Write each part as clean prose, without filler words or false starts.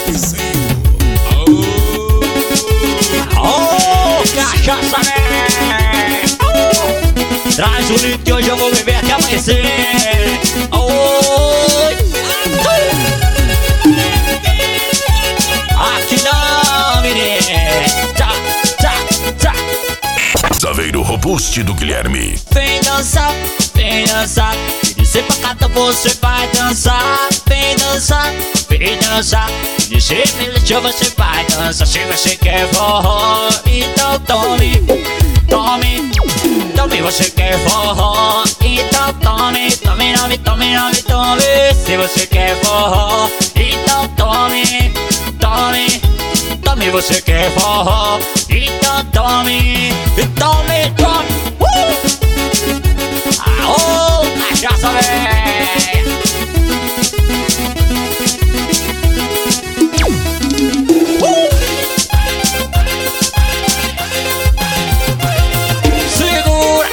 Oh, cachaça, né? Traz o litro que hoje eu vou beber até amanhecer. Aqui não, menino. Tchá, tchá, tchá. Saveiro robuste do Guilherme. Vem dançar, vem dançar. De ser pra cada você vai dançar. Vem dançar, vem dançar. De ser melhor você vai dançar. Se você quer forró, então tome, tome, tome. Você quer forró, então tome, tome, tome, tome, tome, tome. Se você quer forró, então tome, tome, tome. Você quer forró, então tome, tome, tome. Aô, cachaça, véia. Segura.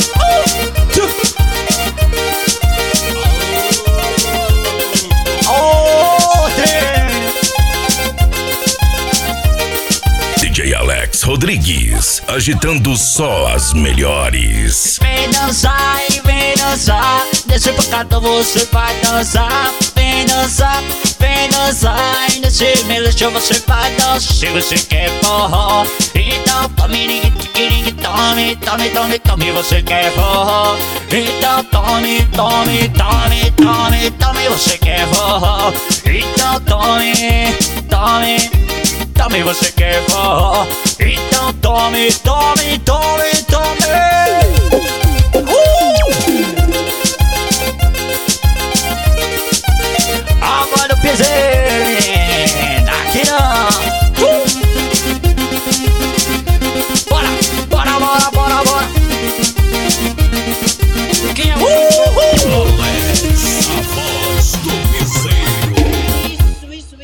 DJ Alex Rodrigues, agitando só as melhores. Vem dançar e vem dançar. Desse bocado você vai dançar. Vem dançar, vem dançar. E nesse melhor você vai dançar. Se você quer forró, então tome, tome, tome, tome, tome. Você quer forró, então tome, tome, tome, tome, tome. Você quer forró, então tome, tome, tome. Você quer forró, então tome, tome, tome, tome.